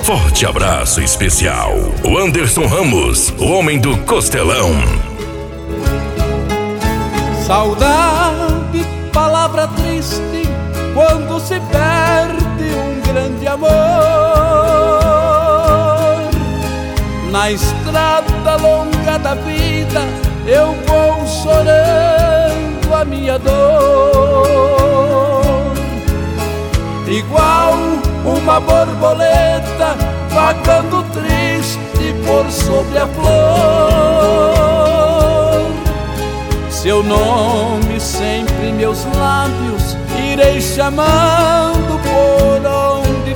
forte abraço especial. O Anderson Ramos, o homem do costelão. Saudade, palavra triste, quando se perde um grande amor. Na estrada longa da vida eu vou chorando a minha dor, igual uma borboleta vagando triste por sobre a flor. Seu nome sempre em meus lábios irei chamando por onde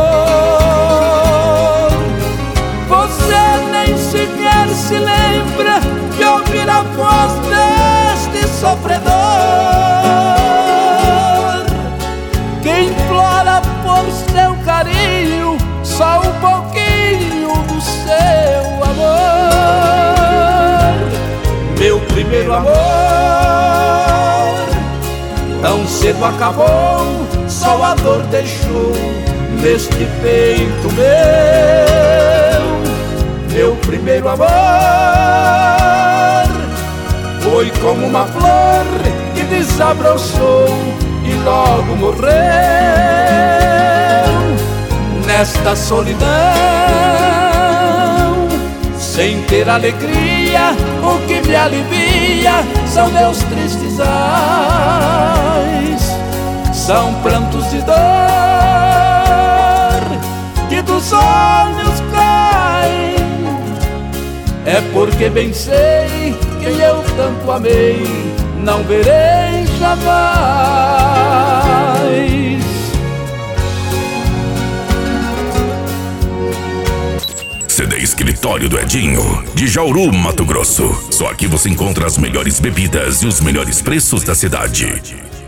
for. Você nem sequer se lembra de ouvir a voz deste sofredor, que implora por seu carinho só um pouquinho do seu amor. Meu primeiro amor tão cedo acabou, só a dor deixou neste peito meu. Meu primeiro amor foi como uma flor que desabrochou e logo morreu. Nesta solidão, sem ter alegria, o que me alivia são meus tristes ais, são prantos de dor que dos olhos caem. É porque bem sei que eu tanto amei, não verei jamais. CD Escritório do Edinho, de Jauru, Mato Grosso. Só aqui você encontra as melhores bebidas e os melhores preços da cidade.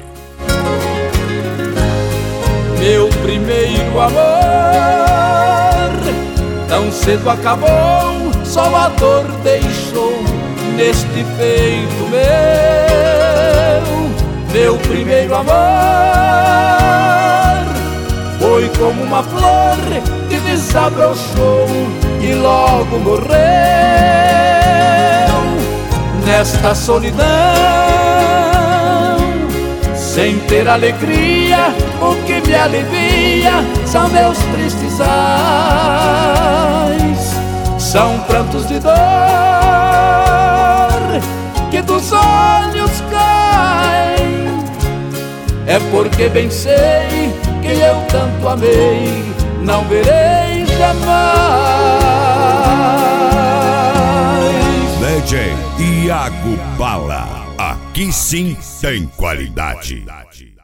Meu primeiro amor tão cedo acabou, só a dor deixou neste peito meu. Meu primeiro amor foi como uma flor que desabrochou e logo morreu. Nesta solidão, sem ter alegria, o que me alivia são meus tristes ais, são prantos de dor que dos olhos caem. É porque bem sei que eu tanto amei, não verei jamais. DJ Iago Bala, aqui sim tem qualidade.